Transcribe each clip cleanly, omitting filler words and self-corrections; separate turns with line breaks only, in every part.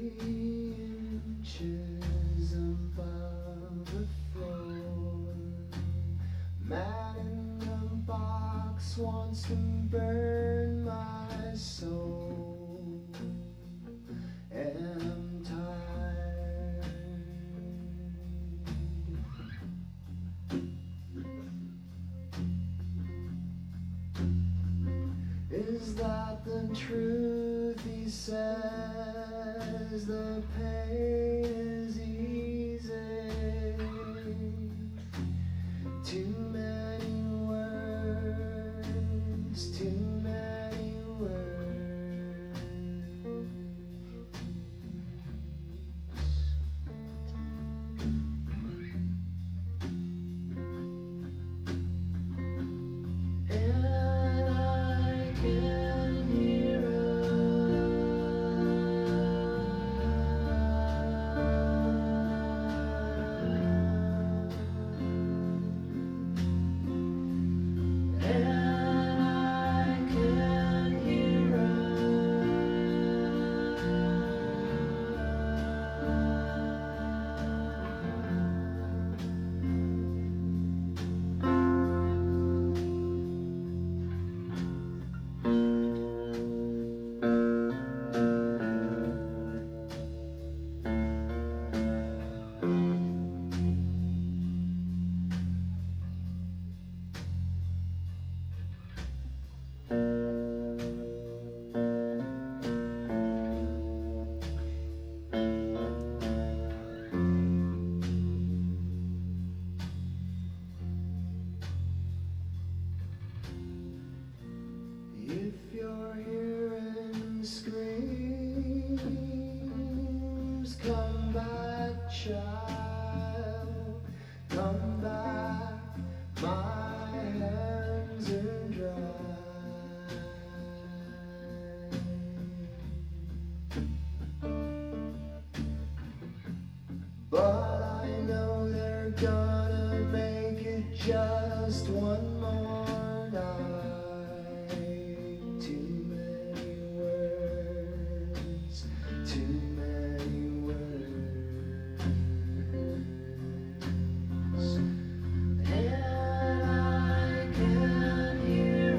3 inches above the floor. Man in the box wants to burn my soul, and I'm tired. Is that the truth? He says the pain is easy. Too many words, too many words. And I can hear if you're hearing screams, come back, child, come back, my hands are dry. But I know they're gonna make it just one more night. Too many words, too many words. And I can hear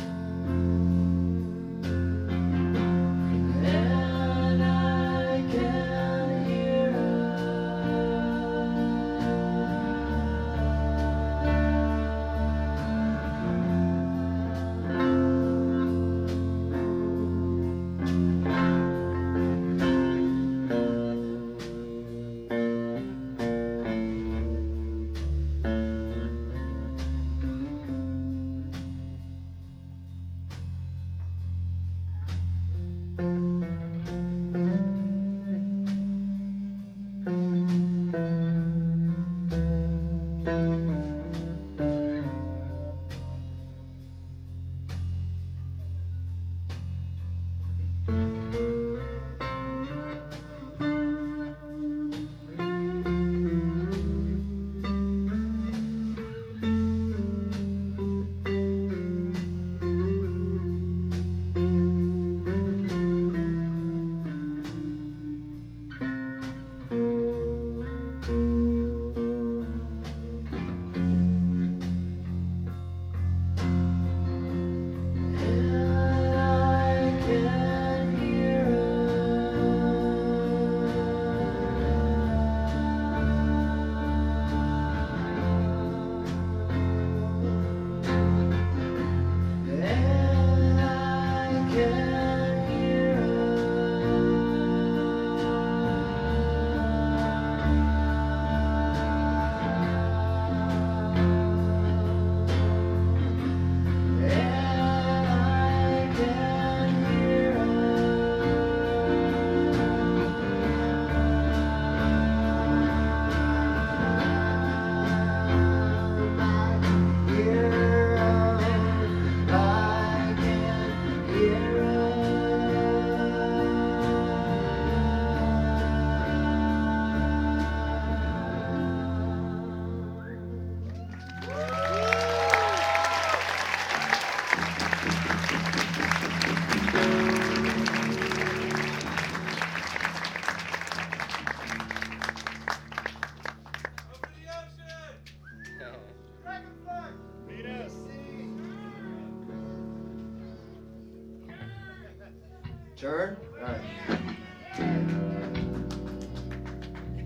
and I can
Turn. All right.